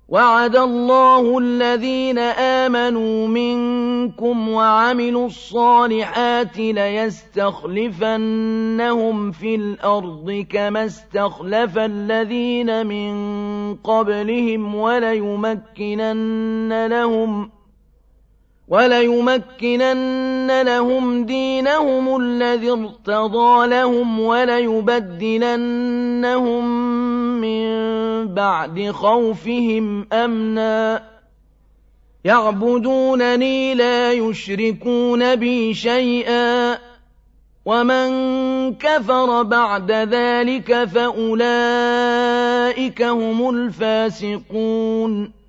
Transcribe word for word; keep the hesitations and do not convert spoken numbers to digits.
وعد الله الذين آمنوا منكم وعملوا الصالحات ليستخلفنهم في الأرض كما استخلف الذين من قبلهم وليمكنن لهم وليمكنن لهم دينهم الذي ارتضى لهم وليبدلنهم من بعد خوفهم أمنا يعبدونني لا يشركون بي شيئا ومن كفر بعد ذلك فأولئك هم الفاسقون